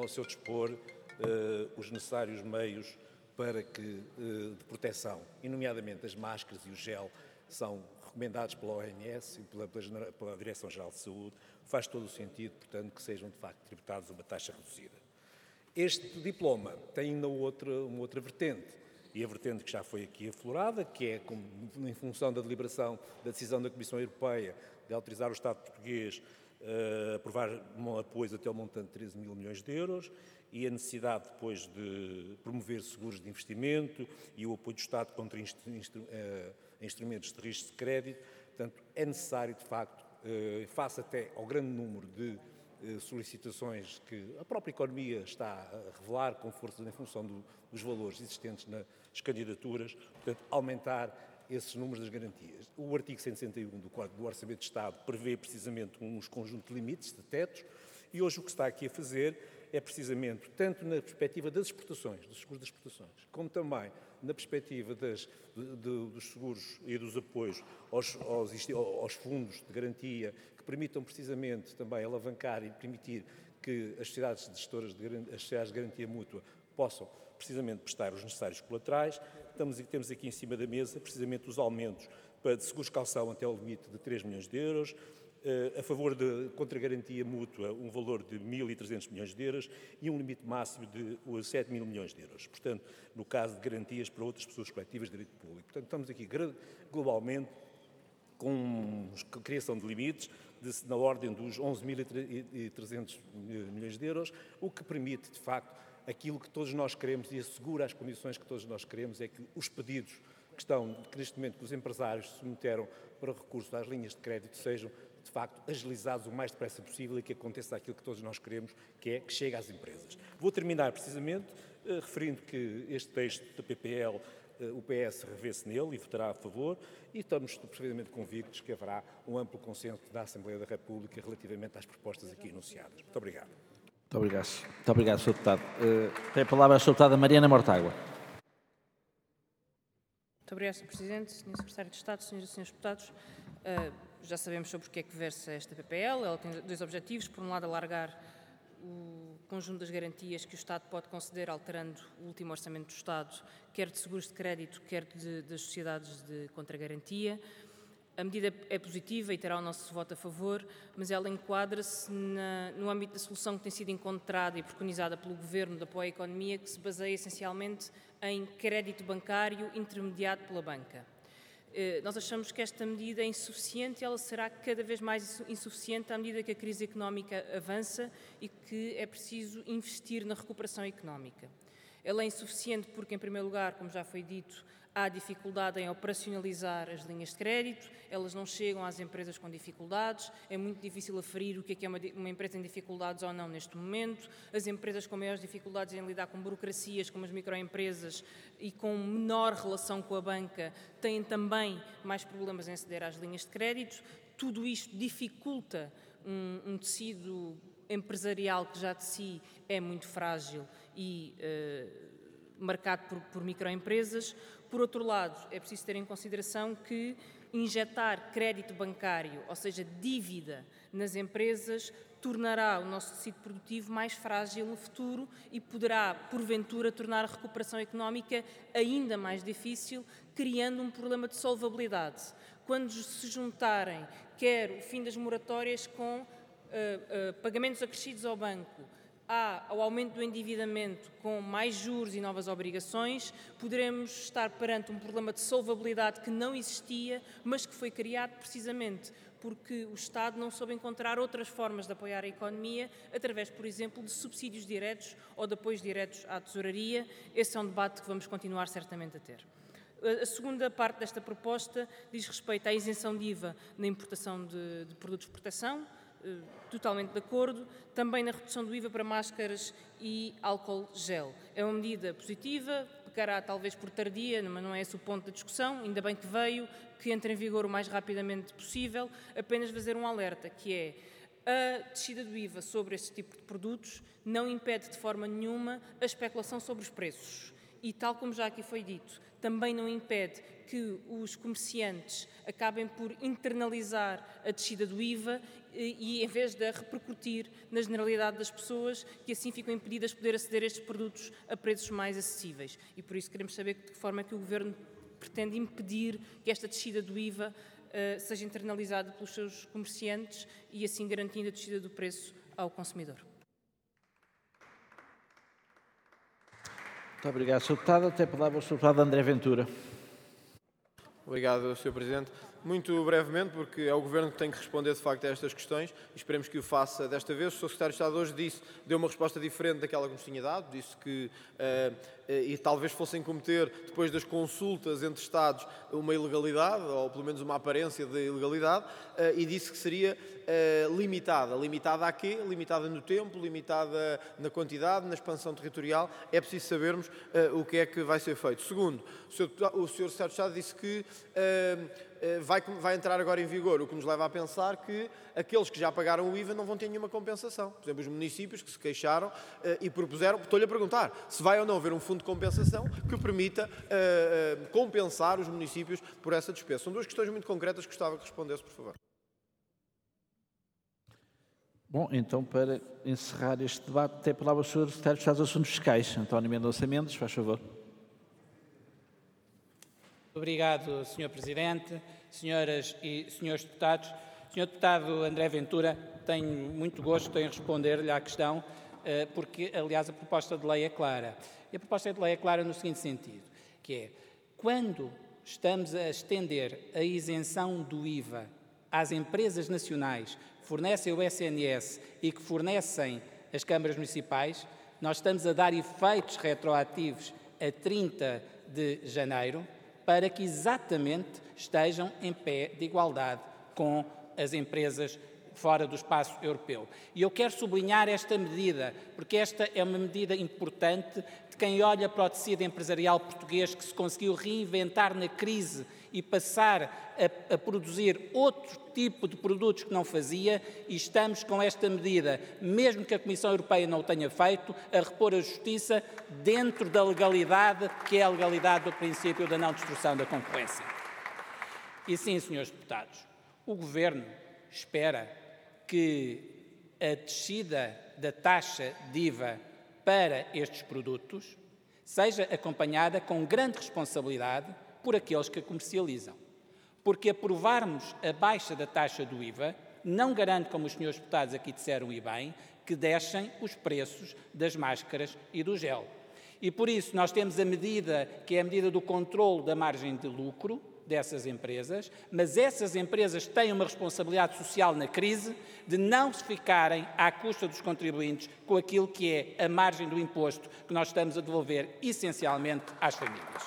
ao seu dispor os necessários meios para que, de proteção, e nomeadamente as máscaras e o gel, são recomendados pela OMS e pela Direção-Geral de Saúde. Faz todo o sentido, portanto, que sejam de facto tributados a uma taxa reduzida. Este diploma tem ainda uma outra vertente, e a vertente que já foi aqui aflorada, que é em função da deliberação da decisão da Comissão Europeia de autorizar o Estado português a aprovar apoios até o montante de 13 mil milhões de euros, e a necessidade depois de promover seguros de investimento e o apoio do Estado contra instrumentos de risco de crédito. Portanto, é necessário, de facto, face até ao grande número de solicitações que a própria economia está a revelar com força em função dos valores existentes nas candidaturas, portanto, aumentar esses números das garantias. O artigo 161 do Código do Orçamento de Estado prevê precisamente uns conjuntos de limites, de tetos, e hoje o que se está aqui a fazer é precisamente, tanto na perspectiva das exportações, dos seguros das exportações, como também na perspectiva dos seguros e dos apoios aos fundos de garantia, que permitam precisamente também alavancar e permitir que as sociedades gestoras, as sociedades de garantia mútua, possam precisamente prestar os necessários colaterais. Temos aqui em cima da mesa precisamente os aumentos de seguros de caução até ao limite de 3 milhões de euros, a favor de contra-garantia mútua, um valor de 1.300 milhões de euros e um limite máximo de 7 mil milhões de euros. Portanto, no caso de garantias para outras pessoas coletivas de direito público. Portanto, estamos aqui globalmente com a criação de limites na ordem dos 11.300 milhões de euros, o que permite, de facto, aquilo que todos nós queremos e assegura as condições que todos nós queremos, é que os pedidos que neste momento os empresários se submeteram para recurso às linhas de crédito sejam, de facto, agilizados o mais depressa possível e que aconteça aquilo que todos nós queremos, que é que chegue às empresas. Vou terminar precisamente referindo que este texto da PPL, o PS revê-se nele e votará a favor, e estamos perfeitamente convictos que haverá um amplo consenso da Assembleia da República relativamente às propostas aqui enunciadas. Muito obrigado. Muito obrigado. Muito obrigado, Sr. Deputado. Tem a palavra a Sra. Deputada Mariana Mortágua. Muito obrigado, Sr. Presidente, Sr. Secretário de Estado, Sras. e Srs. Deputados. Já sabemos sobre o que é que versa esta PPL. Ela tem dois objetivos. Por um lado, alargar o conjunto das garantias que o Estado pode conceder alterando o último orçamento do Estado, quer de seguros de crédito, quer das sociedades de contragarantia. A medida é positiva e terá o nosso voto a favor, mas ela enquadra-se no âmbito da solução que tem sido encontrada e preconizada pelo Governo de apoio à economia, que se baseia essencialmente em crédito bancário intermediado pela banca. Nós achamos que esta medida é insuficiente e ela será cada vez mais insuficiente à medida que a crise económica avança e que é preciso investir na recuperação económica. Ela é insuficiente porque, em primeiro lugar, como já foi dito, há dificuldade em operacionalizar as linhas de crédito, elas não chegam às empresas com dificuldades, é muito difícil aferir o que é uma empresa em dificuldades ou não neste momento. As empresas com maiores dificuldades em lidar com burocracias, como as microempresas, e com menor relação com a banca, têm também mais problemas em aceder às linhas de crédito. Tudo isto dificulta um tecido empresarial que já de si é muito frágil e marcado por microempresas. Por outro lado, é preciso ter em consideração que injetar crédito bancário, ou seja, dívida nas empresas, tornará o nosso tecido produtivo mais frágil no futuro e poderá, porventura, tornar a recuperação económica ainda mais difícil, criando um problema de solvabilidade. Quando se juntarem quer o fim das moratórias com pagamentos acrescidos ao banco, ao aumento do endividamento com mais juros e novas obrigações, poderemos estar perante um problema de solvabilidade que não existia, mas que foi criado precisamente porque o Estado não soube encontrar outras formas de apoiar a economia, através, por exemplo, de subsídios diretos ou de apoios diretos à tesouraria. Esse é um debate que vamos continuar certamente a ter. A segunda parte desta proposta diz respeito à isenção de IVA na importação de produtos de proteção, totalmente de acordo, também na redução do IVA para máscaras e álcool gel. É uma medida positiva, pecará talvez por tardia, mas não é esse o ponto da discussão, ainda bem que veio, que entre em vigor o mais rapidamente possível. Apenas fazer um alerta, que é a descida do IVA sobre este tipo de produtos não impede de forma nenhuma a especulação sobre os preços. e, tal como já aqui foi dito, também não impede que os comerciantes acabem por internalizar a descida do IVA e, em vez de a repercutir na generalidade das pessoas, que assim ficam impedidas de poder aceder a estes produtos a preços mais acessíveis. E por isso queremos saber de que forma é que o Governo pretende impedir que esta descida do IVA seja internalizada pelos seus comerciantes e assim garantindo a descida do preço ao consumidor. Muito obrigado, Sr. Deputado. Tem a palavra o Sr. Deputado André Ventura. Obrigado, Sr. Presidente. Muito brevemente, porque é o Governo que tem que responder, de facto, a estas questões e esperemos que o faça desta vez. O Sr. Secretário de Estado hoje deu uma resposta diferente daquela que nos tinha dado, disse que, e talvez fossem cometer, depois das consultas entre Estados, uma ilegalidade, ou pelo menos uma aparência de ilegalidade, e disse que seria limitada. Limitada a quê? Limitada no tempo, limitada na quantidade, na expansão territorial. É preciso sabermos o que é que vai ser feito. Segundo, o Sr. Secretário de Estado disse que vai entrar agora em vigor, o que nos leva a pensar que aqueles que já pagaram o IVA não vão ter nenhuma compensação. Por exemplo, os municípios que se queixaram e propuseram, estou-lhe a perguntar, se vai ou não haver um fundo de compensação que permita compensar os municípios por essa despesa. São duas questões muito concretas que gostava que respondesse, por favor. Bom, então, para encerrar este debate, tem a palavra o Sr. Secretário de Estado dos Assuntos Fiscais, António Mendonça Mendes, faz favor. Obrigado, Sr. Presidente, senhoras e senhores deputados. Sr. Deputado André Ventura, tenho muito gosto em responder-lhe à questão, porque, aliás, a proposta de lei é clara. E a proposta de lei é clara no seguinte sentido, que é, quando estamos a estender a isenção do IVA às empresas nacionais que fornecem o SNS e que fornecem as câmaras municipais, nós estamos a dar efeitos retroativos a 30 de janeiro, para que exatamente estejam em pé de igualdade com as empresas fora do espaço europeu. E eu quero sublinhar esta medida, porque esta é uma medida importante de quem olha para o tecido empresarial português que se conseguiu reinventar na crise e passar a produzir outro tipo de produtos que não fazia, e estamos com esta medida, mesmo que a Comissão Europeia não o tenha feito, a repor a justiça dentro da legalidade, que é a legalidade do princípio da não destruição da concorrência. E sim, senhores deputados, o Governo espera que a descida da taxa de IVA para estes produtos seja acompanhada com grande responsabilidade por aqueles que a comercializam. Porque aprovarmos a baixa da taxa do IVA não garante, como os senhores deputados aqui disseram e bem, que deixem os preços das máscaras e do gel. E por isso nós temos a medida, que é a medida do controle da margem de lucro dessas empresas, mas essas empresas têm uma responsabilidade social na crise de não se ficarem à custa dos contribuintes com aquilo que é a margem do imposto que nós estamos a devolver essencialmente às famílias.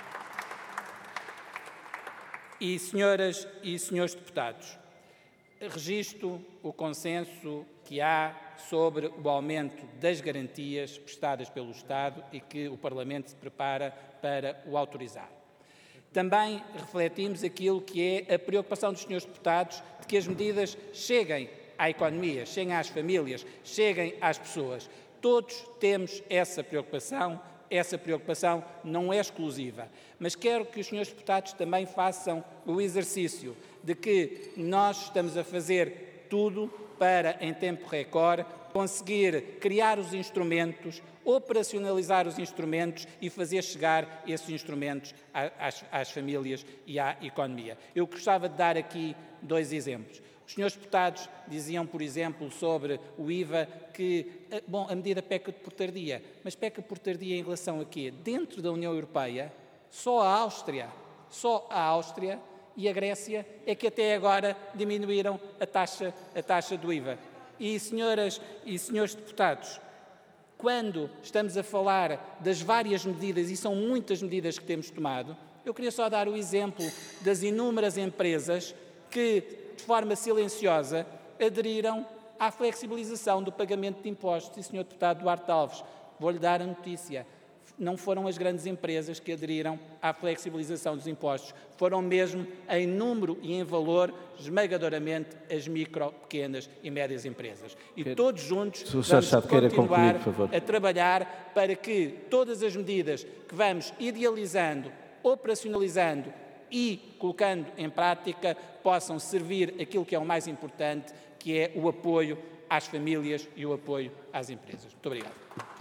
E, senhoras e senhores deputados, registro o consenso que há sobre o aumento das garantias prestadas pelo Estado e que o Parlamento se prepara para o autorizar. Também refletimos aquilo que é a preocupação dos senhores deputados de que as medidas cheguem à economia, cheguem às famílias, cheguem às pessoas. Todos temos essa preocupação não é exclusiva. Mas quero que os senhores deputados também façam o exercício de que nós estamos a fazer tudo para, em tempo recorde, conseguir criar os instrumentos, operacionalizar os instrumentos e fazer chegar esses instrumentos às famílias e à economia. Eu gostava de dar aqui 2 exemplos. Os senhores deputados diziam, por exemplo, sobre o IVA que, bom, a medida peca por tardia. Mas peca por tardia em relação a quê? Dentro da União Europeia, só a Áustria e a Grécia é que até agora diminuíram a taxa do IVA. E, senhoras e senhores deputados, quando estamos a falar das várias medidas, e são muitas medidas que temos tomado, eu queria só dar o exemplo das inúmeras empresas que, de forma silenciosa, aderiram à flexibilização do pagamento de impostos. E, Sr. Deputado Duarte Alves, vou-lhe dar a notícia. não foram as grandes empresas que aderiram à flexibilização dos impostos, foram mesmo em número e em valor esmagadoramente as micro, pequenas e médias empresas. E todos juntos vamos continuar a trabalhar para que todas as medidas que vamos idealizando, operacionalizando e colocando em prática possam servir aquilo que é o mais importante, que é o apoio às famílias e o apoio às empresas. Muito obrigado.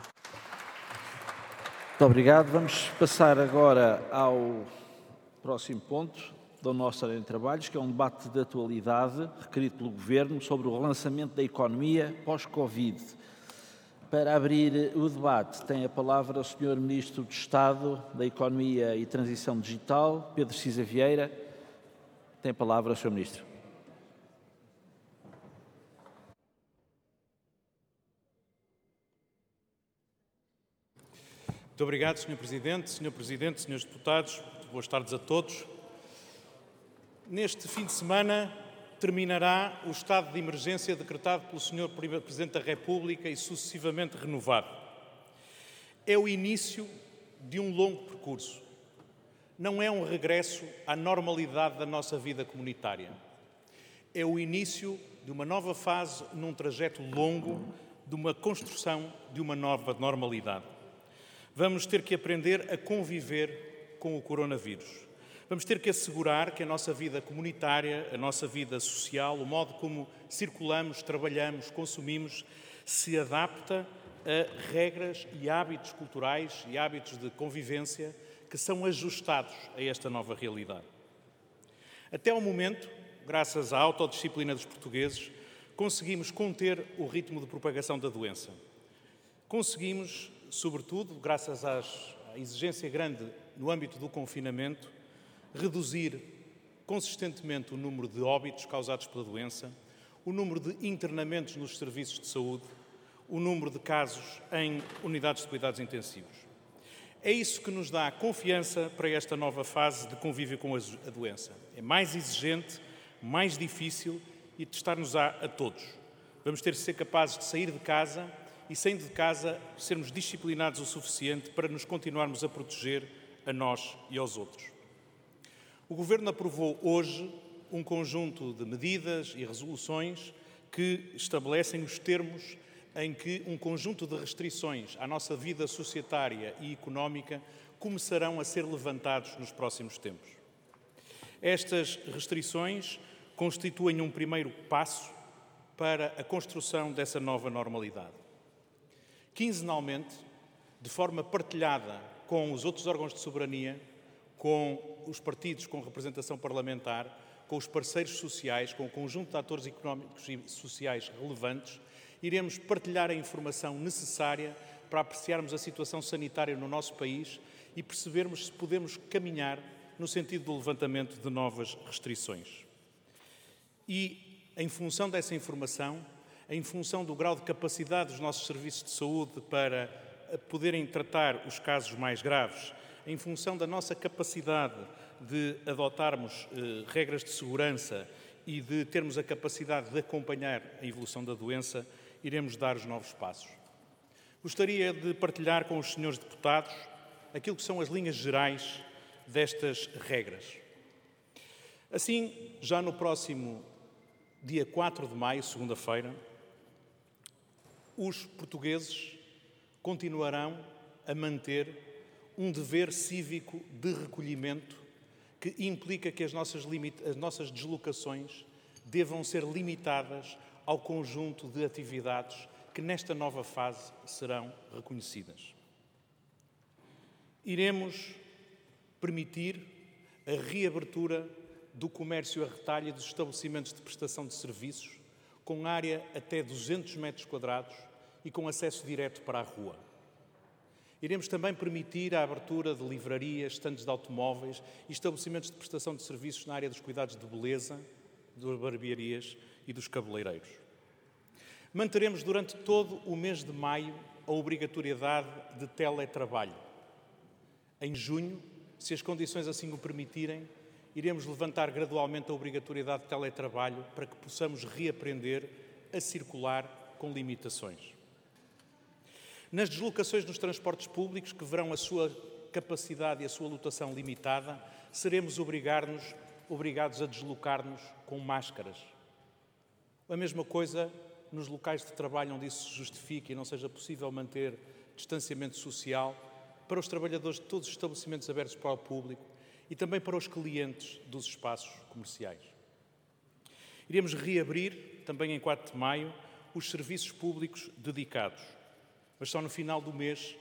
Muito obrigado. Vamos passar agora ao próximo ponto da nossa ordem de trabalhos, que é um debate de atualidade requerido pelo Governo sobre o relançamento da economia pós-Covid. Para abrir o debate, tem a palavra o Sr. Ministro de Estado da Economia e Transição Digital, Pedro Cisa Vieira. Tem a palavra o Sr. Ministro. Muito obrigado, Sr. Presidente. Sr. Presidente, Srs. Deputados, boas tardes a todos. Neste fim de semana terminará o estado de emergência decretado pelo Sr. Presidente da República e sucessivamente renovado. É o início de um longo percurso. Não é um regresso à normalidade da nossa vida comunitária. É o início de uma nova fase num trajeto longo de uma construção de uma nova normalidade. Vamos ter que aprender a conviver com o coronavírus. Vamos ter que assegurar que a nossa vida comunitária, a nossa vida social, o modo como circulamos, trabalhamos, consumimos, se adapta a regras e hábitos culturais e hábitos de convivência que são ajustados a esta nova realidade. Até ao momento, graças à autodisciplina dos portugueses, conseguimos conter o ritmo de propagação da doença. Conseguimos, sobretudo, graças à exigência grande no âmbito do confinamento, reduzir consistentemente o número de óbitos causados pela doença, o número de internamentos nos serviços de saúde, o número de casos em unidades de cuidados intensivos. É isso que nos dá confiança para esta nova fase de convívio com a doença. É mais exigente, mais difícil e testar-nos-á a todos. Vamos ter de ser capazes de sair de casa e, saindo de casa, sermos disciplinados o suficiente para nos continuarmos a proteger a nós e aos outros. O Governo aprovou hoje um conjunto de medidas e resoluções que estabelecem os termos em que um conjunto de restrições à nossa vida societária e económica começarão a ser levantados nos próximos tempos. Estas restrições constituem um primeiro passo para a construção dessa nova normalidade. Quinzenalmente, de forma partilhada com os outros órgãos de soberania, com os partidos com representação parlamentar, com os parceiros sociais, com o conjunto de atores económicos e sociais relevantes, iremos partilhar a informação necessária para apreciarmos a situação sanitária no nosso país e percebermos se podemos caminhar no sentido do levantamento de novas restrições. E, em função dessa informação, em função do grau de capacidade dos nossos serviços de saúde para poderem tratar os casos mais graves, em função da nossa capacidade de adotarmos regras de segurança e de termos a capacidade de acompanhar a evolução da doença, iremos dar os novos passos. Gostaria de partilhar com os senhores deputados aquilo que são as linhas gerais destas regras. Assim, já no próximo dia 4 de maio, segunda-feira, os portugueses continuarão a manter um dever cívico de recolhimento que implica que as nossas deslocações devam ser limitadas ao conjunto de atividades que nesta nova fase serão reconhecidas. Iremos permitir a reabertura do comércio a retalho e dos estabelecimentos de prestação de serviços com área até 200 metros quadrados e com acesso direto para a rua. Iremos também permitir a abertura de livrarias, estandes de automóveis e estabelecimentos de prestação de serviços na área dos cuidados de beleza, das barbearias e dos cabeleireiros. Manteremos durante todo o mês de maio a obrigatoriedade de teletrabalho. Em junho, se as condições assim o permitirem, iremos levantar gradualmente a obrigatoriedade de teletrabalho para que possamos reaprender a circular com limitações. Nas deslocações nos transportes públicos, que verão a sua capacidade e a sua lotação limitada, seremos obrigados a deslocar-nos com máscaras. A mesma coisa nos locais de trabalho onde isso se justifique e não seja possível manter distanciamento social, para os trabalhadores de todos os estabelecimentos abertos para o público e também para os clientes dos espaços comerciais. Iremos reabrir, também em 4 de maio, os serviços públicos dedicados, mas só no final do mês